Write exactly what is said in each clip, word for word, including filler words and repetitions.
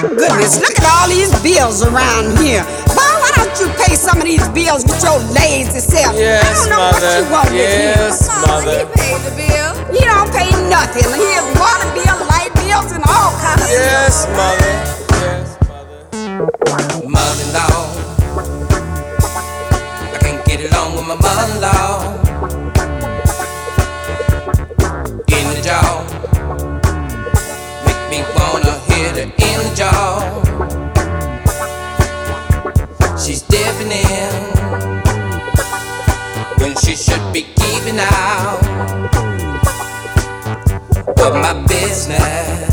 goodness, look at all these bills around here. Why, why don't you pay some of these bills with your lazy self? Yes, I don't know mother. what you want Yes, with him. mother. He paid the bill. He don't pay nothing. He has water bill, light bills, and all kinds of Yes, mother. Yes, mother. Mother-in-law, I can't get along with my mother-in-law. In the jaw, make me wanna hit her in the jaw. She's dipping in when she should be keeping out of my business.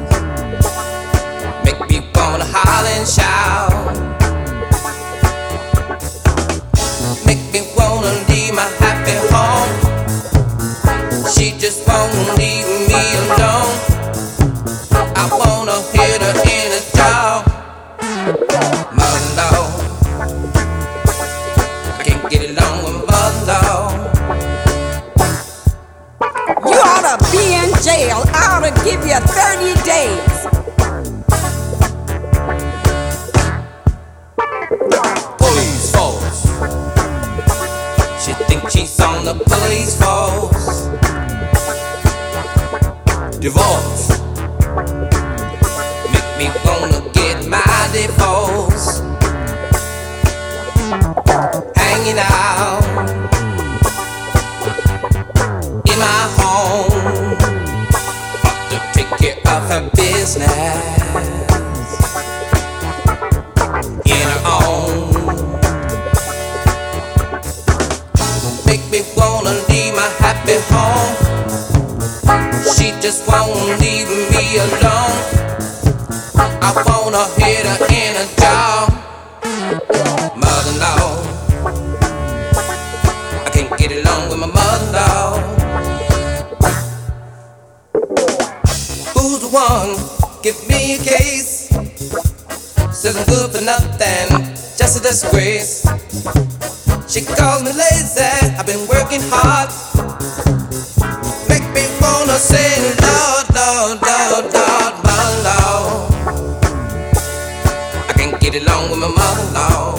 Make me wanna holler and shout. Make me wanna leave my happy home. She just won't leave me alone. I wanna hit her in the jaw. Mother-in-law, I can't get along with my mother-in-law. You ought to be in jail. I ought to give you thirty days. Police force. She thinks she's on the police force. Divorce. Make me wanna get my divorce. Hanging out in my home. Ought to take care of her business. In her own. Make me wanna leave my happy home. She just won't leave me alone. I wanna hit her in her jaw. Mother-in-law, I can't get along with my mother-in-law. Who's the one? Give me a case. Says I'm good for nothing, just a disgrace. She calls me lazy, I've been working hard. Make me wanna say, Lord, Lord, Lord, Lord, my Lord. I can't get along with my mother-in-law.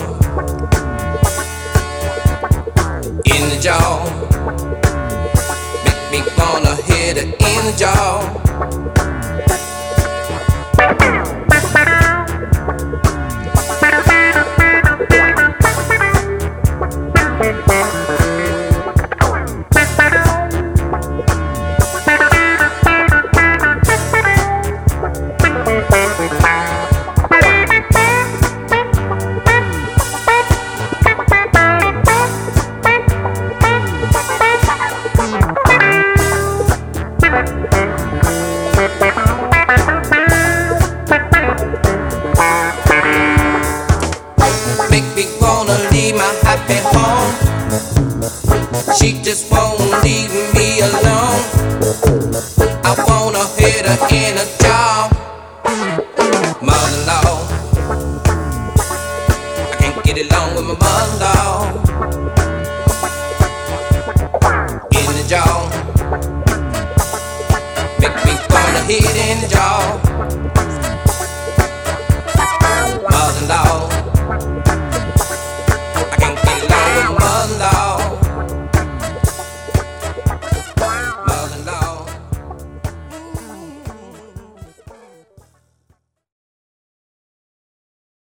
In the jaw, make me wanna hit her in the jaw. Make me wanna leave my happy home. She just won't leave me alone. I wanna hit her in her jaw. Mother-in-law, I can't get along with my mother-in-law. In the jaw, make me wanna hit in the jaw.